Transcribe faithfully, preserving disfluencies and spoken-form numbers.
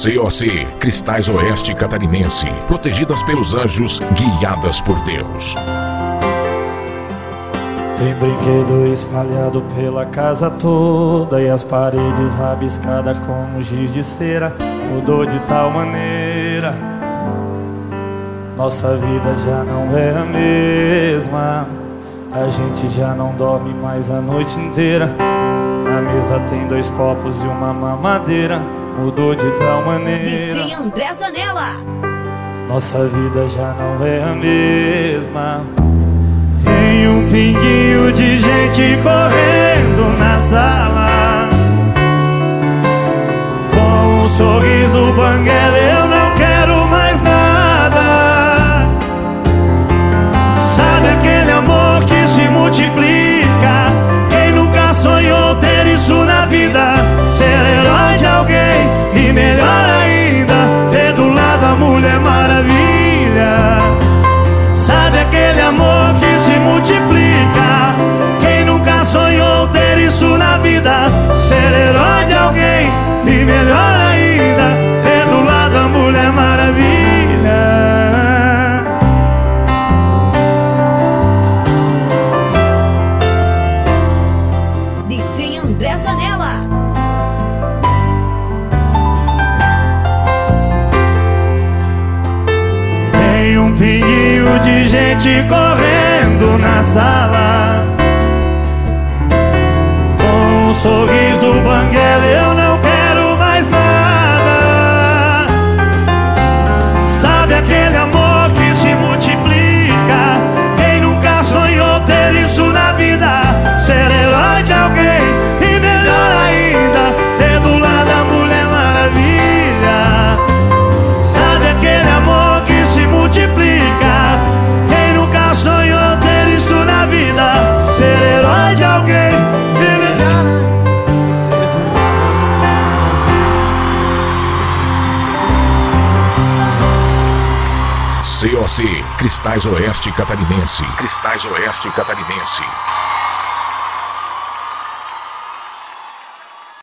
C O C, Cristais Oeste Catarinense, protegidas pelos anjos, guiadas por Deus. Tem brinquedo espalhado pela casa toda e as paredes rabiscadas como giz de cera. Mudou de tal maneira, nossa vida já não é a mesma. A gente já não dorme mais a noite inteira. Na mesa tem dois copos e uma mamadeira. Mudou de tal maneira, D J André Zanella. nossa vida já não é a mesma. Tem um pinguinho de gente correndo na sala, com um sorriso banguela, eu não quero mais nada. Sabe aquele amor que se multiplica? Quem nunca sonhou ter isso na vida? Ser herói de alguém e melhor ainda, ter do lado a Mulher Maravilha. Sabe aquele amor que se multiplica? Quem nunca sonhou ter isso na vida? Ser herói de alguém e melhor ainda, ter do lado a Mulher Maravilha. D J André Zanella. Tem um pinguinho de gente correndo na sala, com um sorriso banguela, eu não quero mais nada. Sabe aquele amor que se multiplica? Quem nunca sonhou ter isso na vida? Ser herói de alguém e melhor ainda, ter do lado a Mulher Maravilha. Sabe aquele amor que se multiplica? Quem nunca sonhou ter isso na vida? Ser herói de alguém e melhor C O C, Cristais Oeste Catarinense, Cristais Oeste Catarinense.